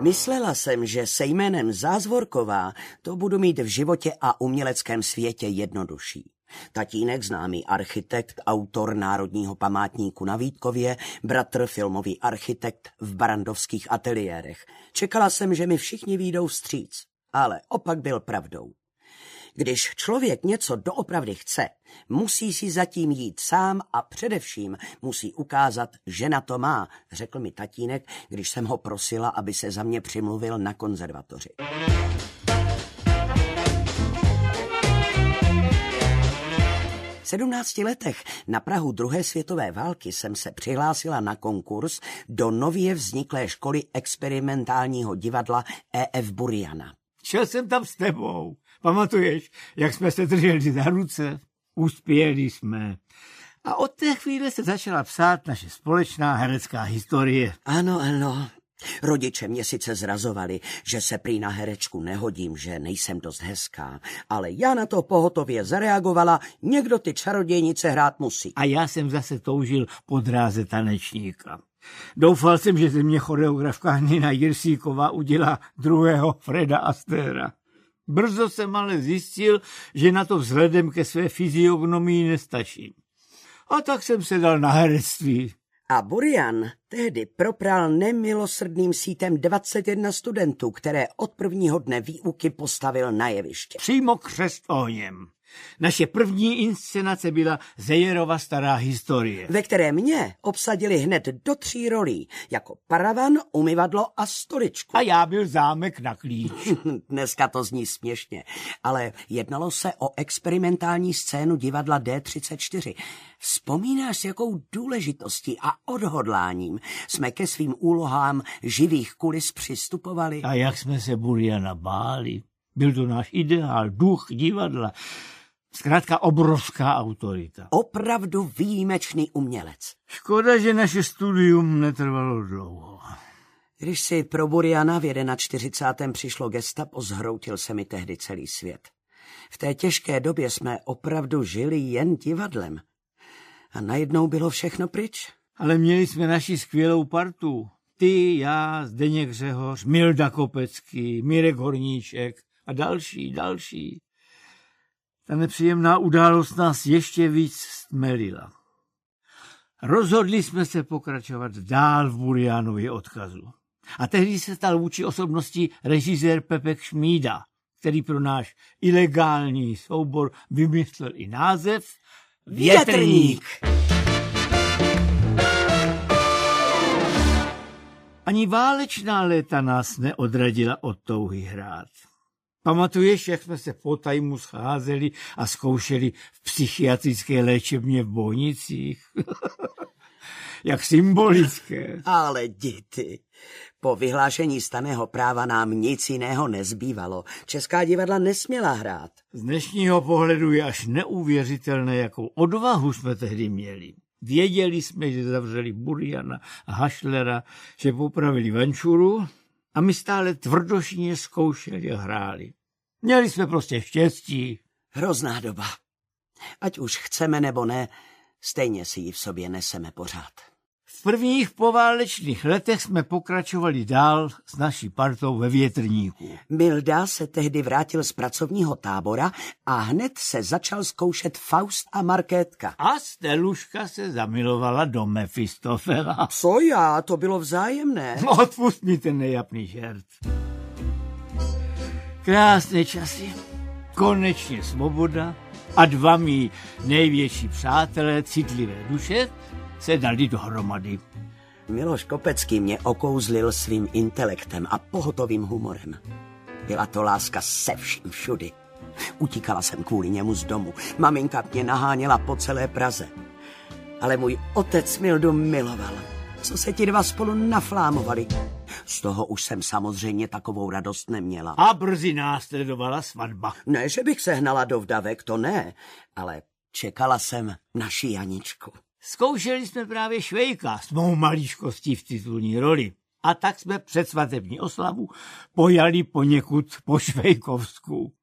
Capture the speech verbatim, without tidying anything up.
Myslela jsem, že se jménem Zázvorková to budu mít v životě a uměleckém světě jednodušší. Tatínek, známý architekt, autor Národního památníku na Vítkově, bratr, filmový architekt v barandovských ateliérech. Čekala jsem, že mi všichni výjdou vstříc, ale opak byl pravdou. Když člověk něco doopravdy chce, musí si zatím jít sám a především musí ukázat, že na to má, řekl mi tatínek, když jsem ho prosila, aby se za mě přimluvil na konzervatoři. V sedmnácti letech na prahu druhé světové války jsem se přihlásila na konkurs do nově vzniklé školy experimentálního divadla E F Buriana. Šel jsem tam s tebou. Pamatuješ, jak jsme se drželi za ruce? Uspěli jsme. A od té chvíle se začala psát naše společná herecká historie. Ano, ano. Rodiče mě sice zrazovali, že se prý na herečku nehodím, že nejsem dost hezká, ale já na to pohotově zareagovala, někdo ty čarodějnice hrát musí. A já jsem zase toužil po dráze tanečníka. Doufal jsem, že ze mě choreografka Nina Jirsíková udělá druhého Freda Astéra. Brzo jsem ale zjistil, že na to vzhledem ke své fyziognomii nestačím. A tak jsem se dal na herectví. A Burian tehdy propral nemilosrdným sítem dvacet jedna studentů, které od prvního dne výuky postavil na jeviště. Přímo křest ohněm. Naše první inscenace byla Zejerova stará historie, ve které mě obsadili hned do tří rolí, jako paravan, umyvadlo a stoličku. A já byl zámek na klíč. Dneska to zní směšně, ale jednalo se o experimentální scénu divadla D třicet čtyři. Vzpomínáš, s jakou důležitostí a odhodláním jsme ke svým úlohám živých kulis přistupovali? A jak jsme se Buriana báli. Byl to náš ideál, duch divadla. Zkrátka obrovská autorita. Opravdu výjimečný umělec. Škoda, že naše studium netrvalo dlouho. Když si pro Buriana v čtyřicátém prvním přišlo gestapo, zhroutil se mi tehdy celý svět. V té těžké době jsme opravdu žili jen divadlem. A najednou bylo všechno pryč. Ale měli jsme naši skvělou partu. Ty, já, Zdeněk Řehoř, Milda Kopecký, Mirek Horníček a další, další. Ta nepříjemná událost nás ještě víc stmelila. Rozhodli jsme se pokračovat dál v Burianově odkazu. A tehdy se stal vůči osobností režisér Pepek Šmída, který pro náš ilegální soubor vymyslel i název Větrník. Ani válečná léta nás neodradila od touhy hrát. Pamatuješ, jak jsme se po tajmu scházeli a zkoušeli v psychiatrické léčebně v Bojnicích? Jak symbolické. Ale děti, po vyhlášení stanného práva nám nic jiného nezbývalo. Česká divadla nesměla hrát. Z dnešního pohledu je až neuvěřitelné, jakou odvahu jsme tehdy měli. Věděli jsme, že zavřeli Buriana a Hašlera, že popravili Vančuru a my stále tvrdošíně zkoušeli a hráli. Měli jsme prostě štěstí. Hrozná doba. Ať už chceme nebo ne, stejně si ji v sobě neseme pořád. V prvních poválečných letech jsme pokračovali dál s naší partou ve Větrníku. Milda se tehdy vrátil z pracovního tábora a hned se začal zkoušet Faust a Markétka. A Steluška se zamilovala do Mefistofela. Co já? To bylo vzájemné. Odpust mi ten nejapný žert. Krásné časy, konečně svoboda a dva mý největší přátelé, citlivé duše, se dali dohromady. Miloš Kopecký mě okouzlil svým intelektem a pohotovým humorem. Byla to láska se vším všudy. Utíkala jsem kvůli němu z domu. Maminka mě naháněla po celé Praze. Ale můj otec Mildu miloval. Co se ti dva spolu naflámovali. Z toho už jsem samozřejmě takovou radost neměla. A brzy následovala svatba. Ne, že bych se hnala do vdavek, to ne, ale čekala jsem naši Janičku. Zkoušeli jsme právě Švejka s mou maličkostí v titulní roli. A tak jsme před svatební oslavu pojali poněkud po švejkovsku.